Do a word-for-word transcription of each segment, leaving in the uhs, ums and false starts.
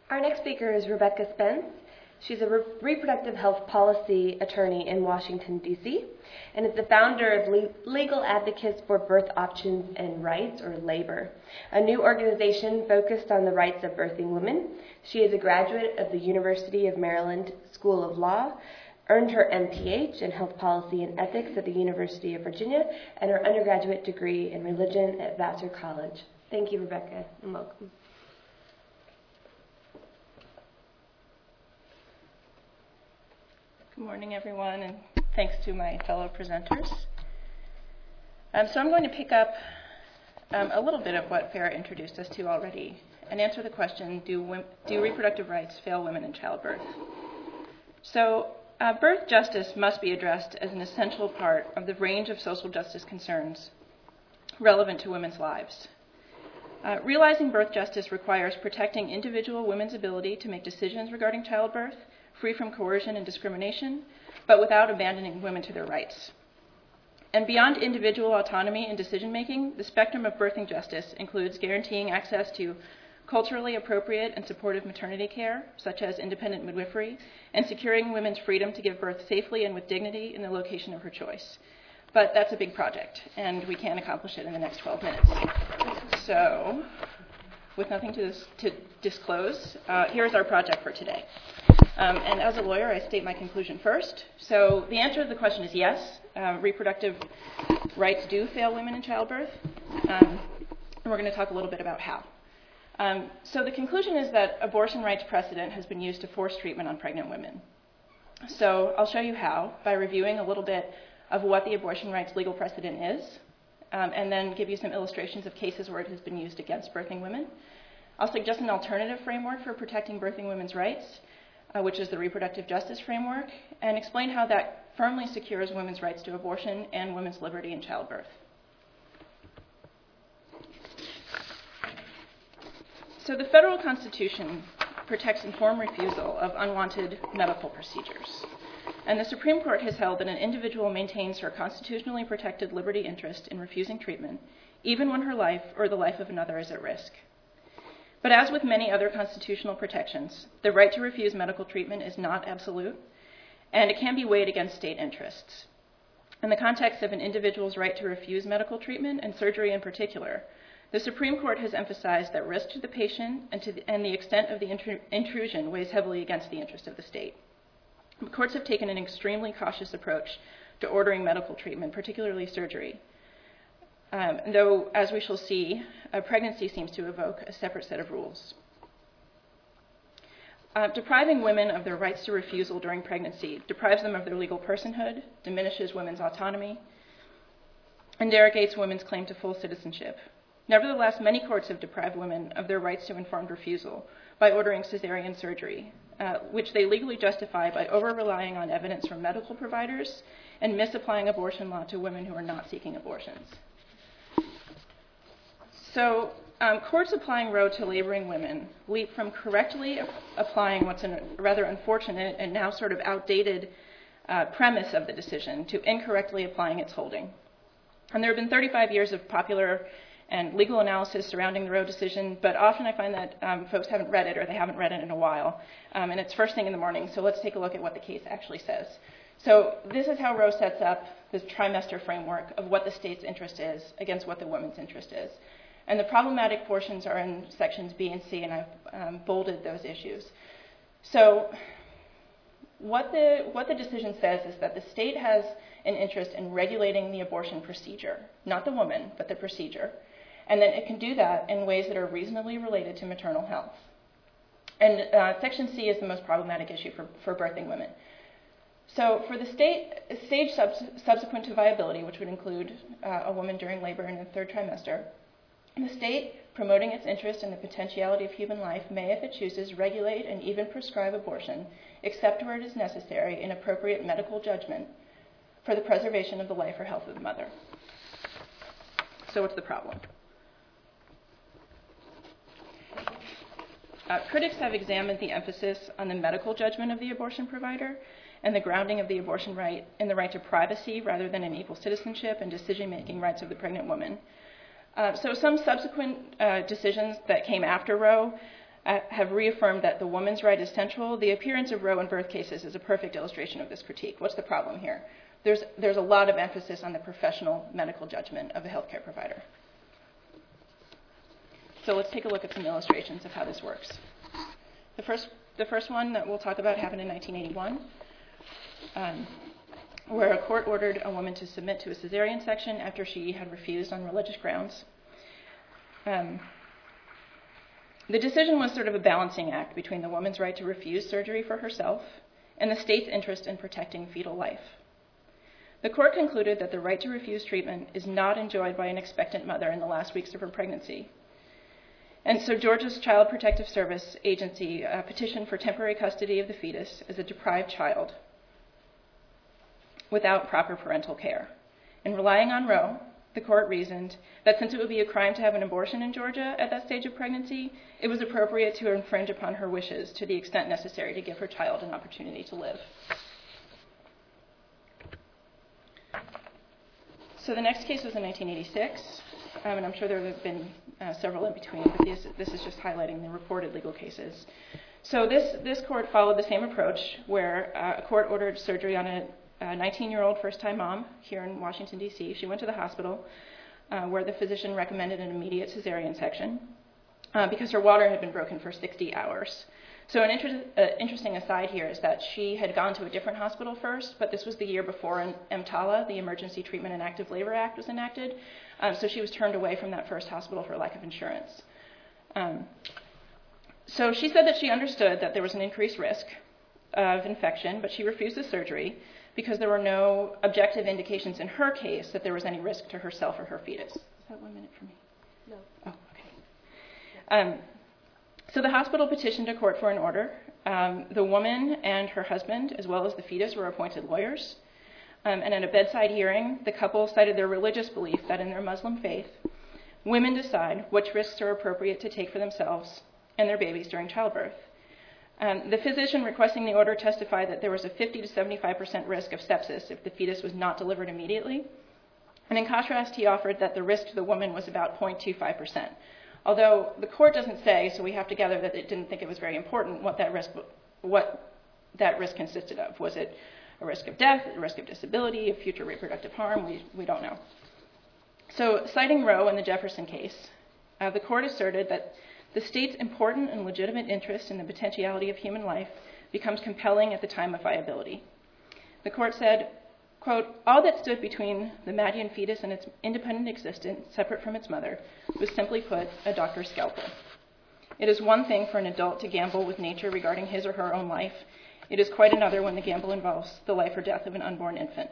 Our next speaker is Rebecca Spence. She's a re- reproductive health policy attorney in Washington, D C, and is the founder of Le- Legal Advocates for Birth Options and Rights, or LABOR, a new organization focused on the rights of birthing women. She is a graduate of the University of Maryland School of Law, earned her M P H in Health Policy and Ethics at the University of Virginia, and her undergraduate degree in Religion at Vassar College. Thank you, Rebecca, and welcome. Good morning, everyone, and thanks to my fellow presenters. Um, so I'm going to pick up um, a little bit of what Farah introduced us to already and answer the question, do, do reproductive rights fail women in childbirth? So uh, birth justice must be addressed as an essential part of the range of social justice concerns relevant to women's lives. Uh, realizing birth justice requires protecting individual women's ability to make decisions regarding childbirth, free from coercion and discrimination, but without abandoning women to their rights. And beyond individual autonomy and decision-making, the spectrum of birthing justice includes guaranteeing access to culturally appropriate and supportive maternity care, such as independent midwifery, and securing women's freedom to give birth safely and with dignity in the location of her choice. But that's a big project, and we can't accomplish it in the next twelve minutes. So, with nothing to, dis- to disclose, uh, here's our project for today. Um, and as a lawyer, I state my conclusion first. So the answer to the question is yes. Uh, reproductive rights do fail women in childbirth. Um, and we're going to talk a little bit about how. Um, so the conclusion is that abortion rights precedent has been used to force treatment on pregnant women. So I'll show you how by reviewing a little bit of what the abortion rights legal precedent is, um, and then give you some illustrations of cases where it has been used against birthing women. I'll suggest an alternative framework for protecting birthing women's rights, Uh, which is the reproductive justice framework, and explain how that firmly secures women's rights to abortion and women's liberty in childbirth. So the federal Constitution protects informed refusal of unwanted medical procedures. And the Supreme Court has held that an individual maintains her constitutionally protected liberty interest in refusing treatment, even when her life or the life of another is at risk. But as with many other constitutional protections, the right to refuse medical treatment is not absolute, and it can be weighed against state interests. In the context of an individual's right to refuse medical treatment, and surgery in particular, the Supreme Court has emphasized that risk to the patient and, to the, and the extent of the intru- intrusion weighs heavily against the interest of the state. Courts have taken an extremely cautious approach to ordering medical treatment, particularly surgery. Um, though, as we shall see, a pregnancy seems to evoke a separate set of rules. Uh, depriving women of their rights to refusal during pregnancy deprives them of their legal personhood, diminishes women's autonomy, and derogates women's claim to full citizenship. Nevertheless, many courts have deprived women of their rights to informed refusal by ordering cesarean surgery, uh, which they legally justify by over-relying on evidence from medical providers and misapplying abortion law to women who are not seeking abortions. So um, courts applying Roe to laboring women leap from correctly ap- applying what's a rather unfortunate and now sort of outdated uh, premise of the decision to incorrectly applying its holding. And there have been thirty-five years of popular and legal analysis surrounding the Roe decision, but often I find that um, folks haven't read it or they haven't read it in a while. Um, and it's first thing in the morning, so let's take a look at what the case actually says. So this is how Roe sets up this trimester framework of what the state's interest is against what the woman's interest is. And the problematic portions are in sections B and C, and I've um, bolded those issues. So what the, what the decision says is that the state has an interest in regulating the abortion procedure, not the woman, but the procedure, and that it can do that in ways that are reasonably related to maternal health. And uh, Section C is the most problematic issue for, for birthing women. So for the state, stage subs- subsequent to viability, which would include uh, a woman during labor in the third trimester, the state, promoting its interest in the potentiality of human life, may, if it chooses, regulate and even prescribe abortion, except where it is necessary in appropriate medical judgment for the preservation of the life or health of the mother. So what's the problem? Uh, critics have examined the emphasis on the medical judgment of the abortion provider and the grounding of the abortion right in the right to privacy rather than in equal citizenship and decision-making rights of the pregnant woman. Uh, so some subsequent uh, decisions that came after Roe uh, have reaffirmed that the woman's right is central. The appearance of Roe in birth cases is a perfect illustration of this critique. What's the problem here? There's, there's a lot of emphasis on the professional medical judgment of a healthcare provider. So let's take a look at some illustrations of how this works. The first, the first one that we'll talk about happened in nineteen eighty-one, um, where a court ordered a woman to submit to a cesarean section after she had refused on religious grounds. Um, the decision was sort of a balancing act between the woman's right to refuse surgery for herself and the state's interest in protecting fetal life. The court concluded that the right to refuse treatment is not enjoyed by an expectant mother in the last weeks of her pregnancy. And so Georgia's Child Protective Service agency uh, petitioned for temporary custody of the fetus as a deprived child without proper parental care. And relying on Roe, the court reasoned that since it would be a crime to have an abortion in Georgia at that stage of pregnancy, it was appropriate to infringe upon her wishes to the extent necessary to give her child an opportunity to live. So the next case was in nineteen eighty-six, um, and I'm sure there have been uh, several in between, but this, this is just highlighting the reported legal cases. So this, this court followed the same approach, where uh, a court ordered surgery on a a nineteen-year-old first-time mom here in Washington, D C She went to the hospital uh, where the physician recommended an immediate cesarean section uh, because her water had been broken for sixty hours. So an inter- uh, interesting aside here is that she had gone to a different hospital first, but this was the year before EMTALA, the Emergency Treatment and Active Labor Act, was enacted. Um, so she was turned away from that first hospital for lack of insurance. Um, so she said that she understood that there was an increased risk of infection, but she refused the surgery because there were no objective indications in her case that there was any risk to herself or her fetus. Is that one minute for me? No. Oh, okay. Um, so the hospital petitioned a court for an order. Um, the woman and her husband, as well as the fetus, were appointed lawyers. Um, and at a bedside hearing, the couple cited their religious belief that in their Muslim faith, women decide which risks are appropriate to take for themselves and their babies during childbirth. Um, the physician requesting the order testified that there was a fifty to seventy-five percent risk of sepsis if the fetus was not delivered immediately. And in contrast, he offered that the risk to the woman was about zero point two five percent. Although the court doesn't say, so we have to gather that it didn't think it was very important what that risk, what that risk consisted of. Was it a risk of death, a risk of disability, of future reproductive harm? We, we don't know. So citing Roe in the Jefferson case, uh, the court asserted that the state's important and legitimate interest in the potentiality of human life becomes compelling at the time of viability. The court said, quote, all that stood between the Madian fetus and its independent existence, separate from its mother, was simply put, a doctor's scalpel. It is one thing for an adult to gamble with nature regarding his or her own life. It is quite another when the gamble involves the life or death of an unborn infant.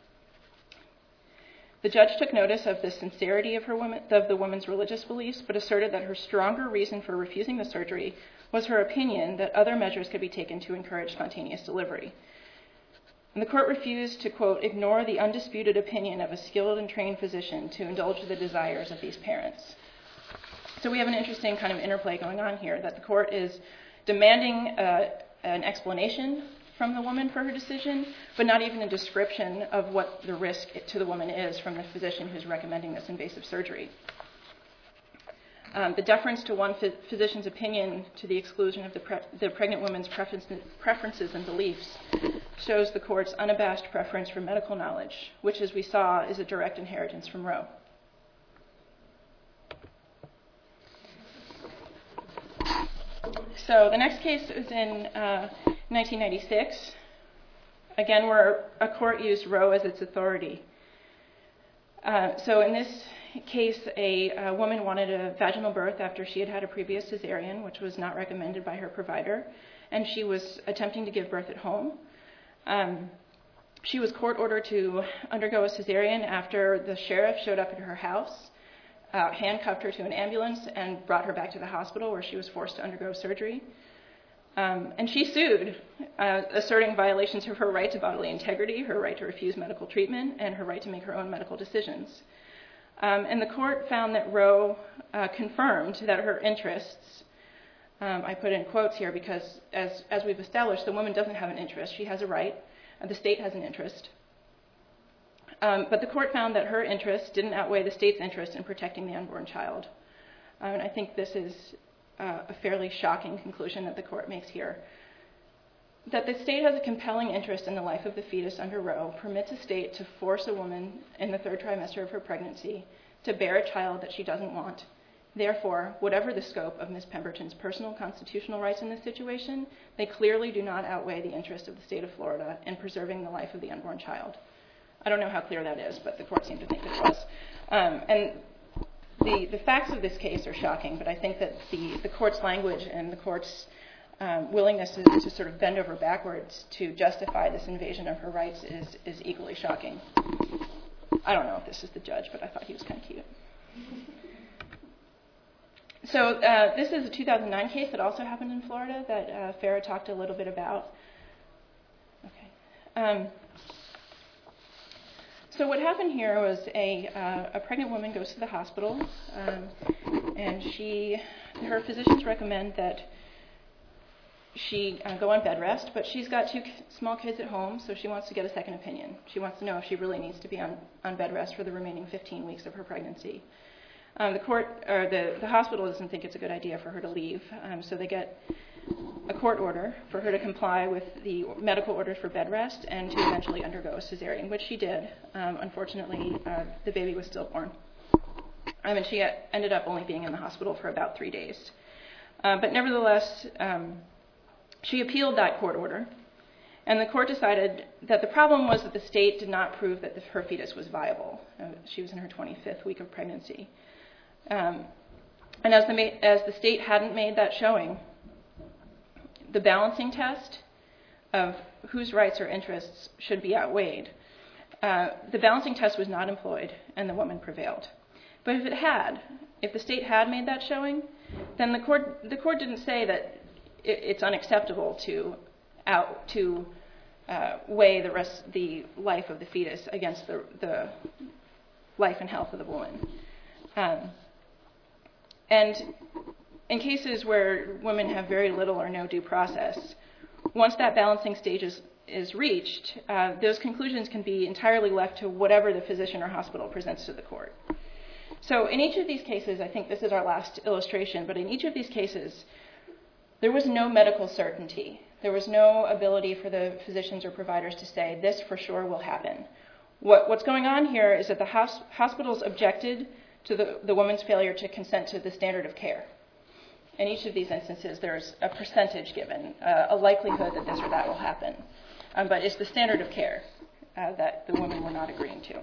The judge took notice of the sincerity of, her woman, of the woman's religious beliefs, but asserted that her stronger reason for refusing the surgery was her opinion that other measures could be taken to encourage spontaneous delivery. And the court refused to, quote, ignore the undisputed opinion of a skilled and trained physician to indulge the desires of these parents. So we have an interesting kind of interplay going on here, that the court is demanding uh, an explanation from the woman for her decision, but not even a description of what the risk to the woman is from the physician who's recommending this invasive surgery. Um, the deference to one phys- physician's opinion to the exclusion of the, pre- the pregnant woman's preference- preferences and beliefs shows the court's unabashed preference for medical knowledge, which, as we saw, is a direct inheritance from Roe. So the next case is in uh, nineteen ninety-six, again, where a court used Roe as its authority. Uh, so in this case, a, a woman wanted a vaginal birth after she had had a previous cesarean, which was not recommended by her provider, and she was attempting to give birth at home. Um, she was court ordered to undergo a cesarean after the sheriff showed up at her house, uh, handcuffed her to an ambulance, and brought her back to the hospital where she was forced to undergo surgery. Um, and she sued, uh, asserting violations of her right to bodily integrity, her right to refuse medical treatment, and her right to make her own medical decisions. Um, and the court found that Roe uh, confirmed that her interests, um, I put in quotes here because as, as we've established, the woman doesn't have an interest. She has a right, and the state has an interest. Um, but the court found that her interests didn't outweigh the state's interest in protecting the unborn child. Um, and I think this is uh, a fairly shocking conclusion that the court makes here. That the state has a compelling interest in the life of the fetus under Roe permits a state to force a woman in the third trimester of her pregnancy to bear a child that she doesn't want. Therefore, whatever the scope of Miz Pemberton's personal constitutional rights in this situation, they clearly do not outweigh the interest of the state of Florida in preserving the life of the unborn child. I don't know how clear that is, but the court seemed to think it was. Um, and the, the facts of this case are shocking, but I think that the, the court's language and the court's um, willingness to, to sort of bend over backwards to justify this invasion of her rights is, is equally shocking. I don't know if this is the judge, but I thought he was kind of cute. So uh, this is a two thousand nine case that also happened in Florida that uh, Farah talked a little bit about. Okay. Um, so what happened here was a, uh, a pregnant woman goes to the hospital, um, and she, her physicians recommend that she uh, go on bed rest, but she's got two small kids at home, so she wants to get a second opinion. She wants to know if she really needs to be on, on bed rest for the remaining fifteen weeks of her pregnancy. Um, the court, or the, the hospital doesn't think it's a good idea for her to leave, um, so they get a court order for her to comply with the medical orders for bed rest and to eventually undergo a cesarean, which she did. Um, unfortunately, uh, the baby was stillborn. Um, and she ended up only being in the hospital for about three days. Uh, but nevertheless, um, she appealed that court order, and the court decided that the problem was that the state did not prove that the, her fetus was viable. Uh, she was in her twenty-fifth week of pregnancy. Um, and as the, ma- as the state hadn't made that showing, the balancing test of whose rights or interests should be outweighed, uh, the balancing test was not employed, and the woman prevailed. But if it had, if the state had made that showing, then the court the court didn't say that it, it's unacceptable to out to uh, weigh the rest the life of the fetus against the the life and health of the woman. Um, and in cases where women have very little or no due process, once that balancing stage is, is reached, uh, those conclusions can be entirely left to whatever the physician or hospital presents to the court. So in each of these cases, I think this is our last illustration, but in each of these cases, there was no medical certainty. There was no ability for the physicians or providers to say, this for sure will happen. What, what's going on here is that the hos- hospitals objected to the, the woman's failure to consent to the standard of care. In each of these instances, there's a percentage given, uh, a likelihood that this or that will happen. Um, but it's the standard of care uh, that the women were not agreeing to.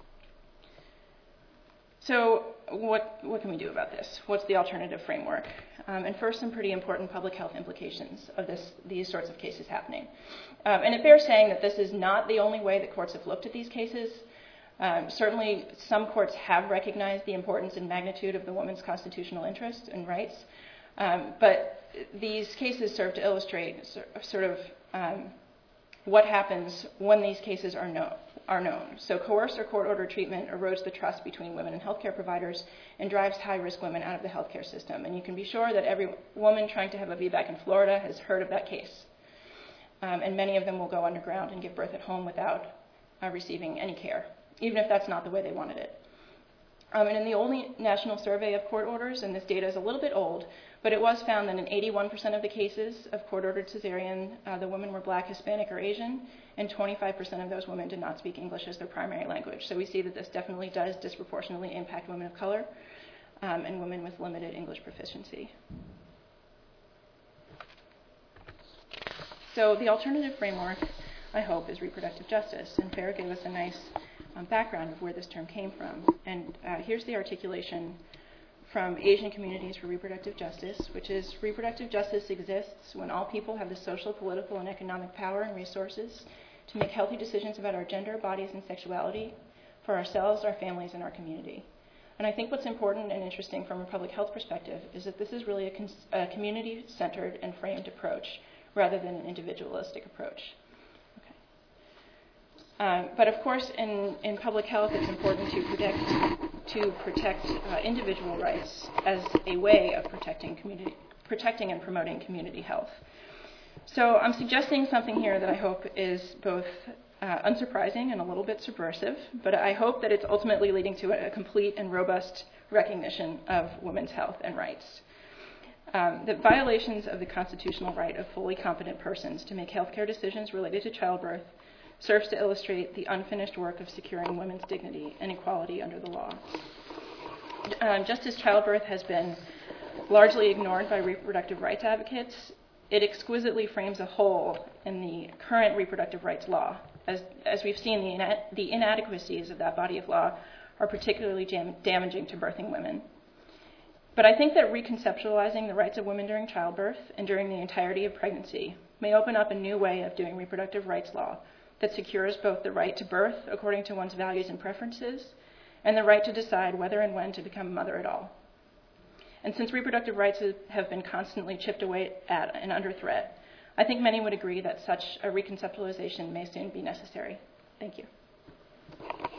So what, what can we do about this? What's the alternative framework? Um, and first, some pretty important public health implications of this, these sorts of cases happening. Um, and it bears saying that this is not the only way that courts have looked at these cases. Um, certainly, some courts have recognized the importance and magnitude of the woman's constitutional interests and rights. Um, but these cases serve to illustrate sort of um, what happens when these cases are, know, are known. So coerced or court-ordered treatment erodes the trust between women and healthcare providers and drives high-risk women out of the healthcare system. And you can be sure that every woman trying to have a V BAC in Florida has heard of that case. Um, and many of them will go underground and give birth at home without uh, receiving any care, even if that's not the way they wanted it. Um, and in the only national survey of court orders, and this data is a little bit old, but it was found that in eighty-one percent of the cases of court-ordered cesarean, uh, the women were Black, Hispanic, or Asian, and twenty-five percent of those women did not speak English as their primary language. So we see that this definitely does disproportionately impact women of color um, and women with limited English proficiency. So the alternative framework, I hope, is reproductive justice, and Farah gave us a nice um, background of where this term came from. And uh, here's the articulation from Asian Communities for Reproductive Justice, which is reproductive justice exists when all people have the social, political, and economic power and resources to make healthy decisions about our gender, bodies, and sexuality for ourselves, our families, and our community. And I think what's important and interesting from a public health perspective is that this is really a, cons- a community-centered and framed approach rather than an individualistic approach. Okay. Um, but of course, in, in public health, it's important to protect to protect uh, individual rights as a way of protecting community, protecting and promoting community health. So I'm suggesting something here that I hope is both uh, unsurprising and a little bit subversive, but I hope that it's ultimately leading to a, a complete and robust recognition of women's health and rights. Um, that violations of the constitutional right of fully competent persons to make healthcare decisions related to childbirth serves to illustrate the unfinished work of securing women's dignity and equality under the law. Um, just as childbirth has been largely ignored by reproductive rights advocates, it exquisitely frames a hole in the current reproductive rights law. As, as we've seen, the, ina- the inadequacies of that body of law are particularly jam- damaging to birthing women. But I think that reconceptualizing the rights of women during childbirth and during the entirety of pregnancy may open up a new way of doing reproductive rights law that secures both the right to birth according to one's values and preferences and the right to decide whether and when to become a mother at all. And since reproductive rights have been constantly chipped away at and under threat, I think many would agree that such a reconceptualization may soon be necessary. Thank you.